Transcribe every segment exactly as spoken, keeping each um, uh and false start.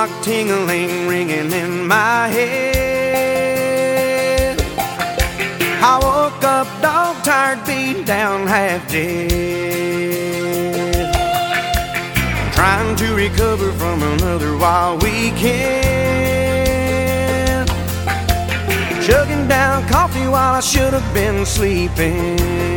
clock ting-a-ling ringing in my head. I woke up dog-tired, beat down, half dead, trying to recover from another wild weekend, chugging down coffee while I should have been sleeping.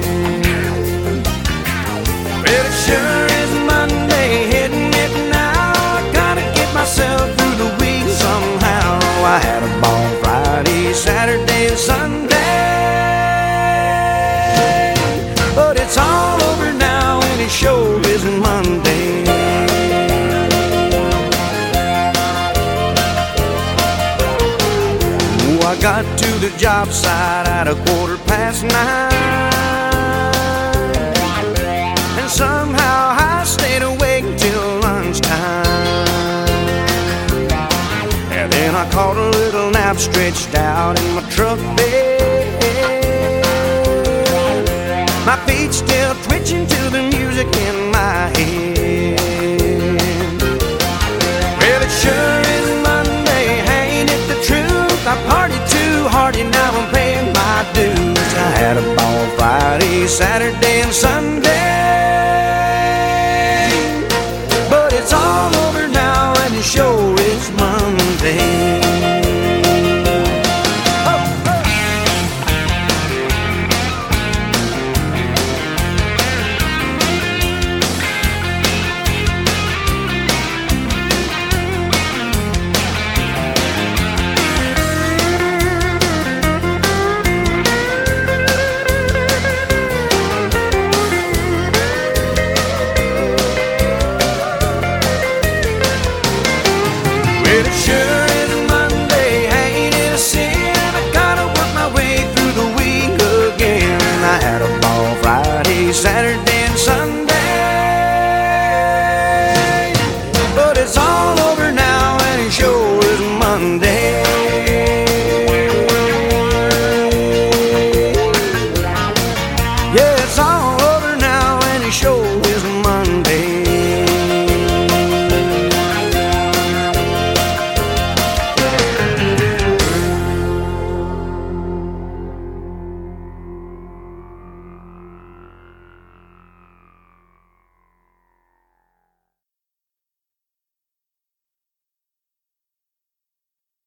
Well, it sure is Monday, hitting it now. I gotta get myself through the week somehow. I had a ball Friday, Saturday, and Sunday, but it's all over now and it sure isn't Monday. Oh, I got to the job site at a quarter past nine, and somehow I stayed awake till lunchtime. And then I caught a little nap stretched out in my truck bed, my feet still twitching to the music in my head. Well, it sure is Monday, ain't it the truth? I partied too hard and now I'm paying my dues. I had a ball Friday, Saturday, and Sunday, but it's all over now and it sure is Monday.